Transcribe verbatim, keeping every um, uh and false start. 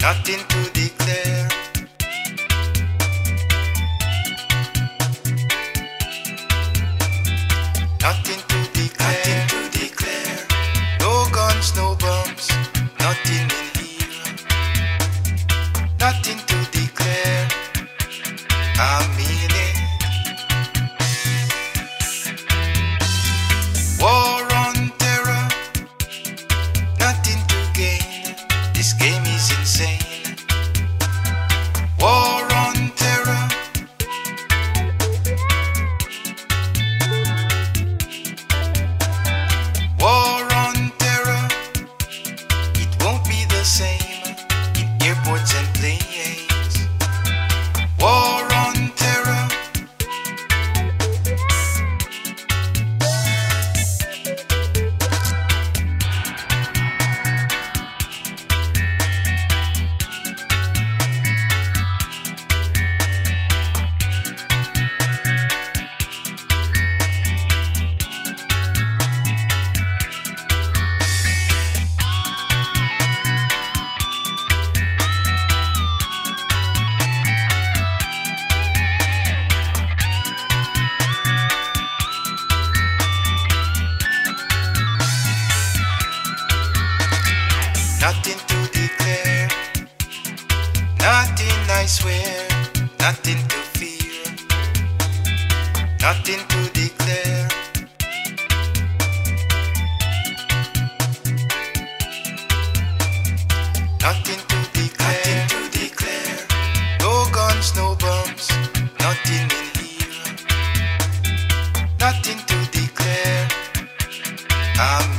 nothing to declare. Nothing to declare, nothing to declare. No guns, no bombs, nothing in here. Nothing to declare, I mean it. War on terror, nothing to gain. This game is insane. War on terror. War on terror. It won't be the same in airports and planes. War on terror. Nothing to declare, nothing I swear, nothing to fear, nothing to declare. Nothing to declare, nothing to declare. No guns, no bombs, nothing in here. Nothing to declare. I'm